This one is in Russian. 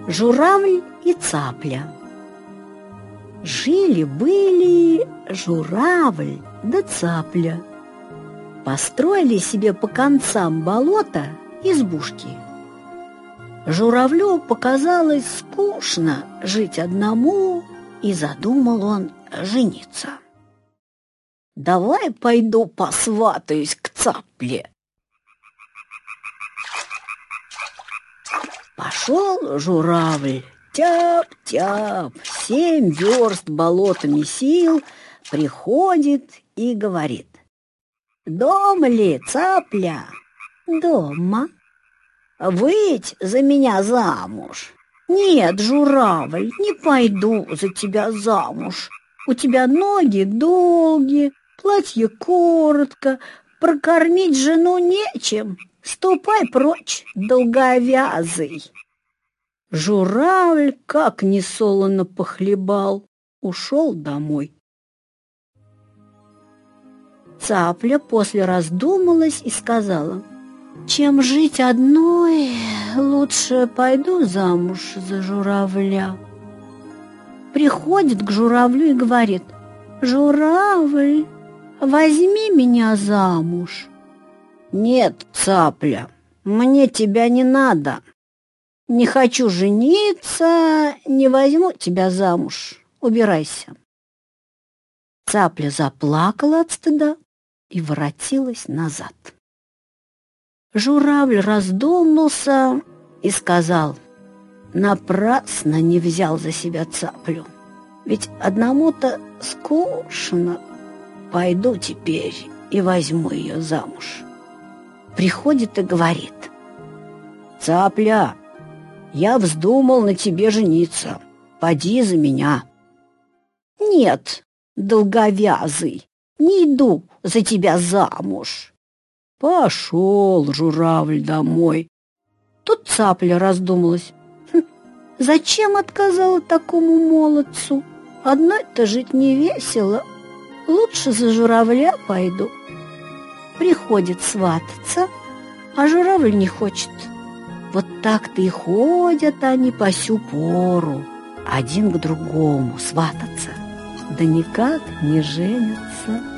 Журавль и цапля. Жили-были журавль да цапля. Построили себе по концам болота избушки. Журавлю показалось скучно жить одному, и задумал он жениться. «Давай пойду посватаюсь к цапле». Пошел журавль, тяп-тяп, 7 верст болотами сил, приходит и говорит: «Дома ли, цапля?» «Дома». «Выйдь за меня замуж?» «Нет, журавль, не пойду за тебя замуж. У тебя ноги долгие, платье коротко, прокормить жену нечем. Ступай прочь, долговязый». Журавль, как несолоно похлебал, ушел домой. Цапля после раздумалась и сказала: «Чем жить одной, лучше пойду замуж за журавля». Приходит к журавлю и говорит: «Журавль, возьми меня замуж». «Нет, цапля, мне тебя не надо. Не хочу жениться, не возьму тебя замуж. Убирайся». Цапля заплакала от стыда и воротилась назад. Журавль раздумался и сказал: «Напрасно не взял за себя цаплю, ведь одному-то скучно. Пойду теперь и возьму ее замуж». Приходит и говорит: «Цапля, я вздумал на тебе жениться, поди за меня». «Нет, долговязый, не иду за тебя замуж». Пошел журавль домой. Тут цапля раздумалась: зачем отказала такому молодцу? Одной-то жить не весело, лучше за журавля пойду. Приходит свататься, а журавль не хочет. Вот так-то и ходят они по сю пору, один к другому свататься, да никак не женятся.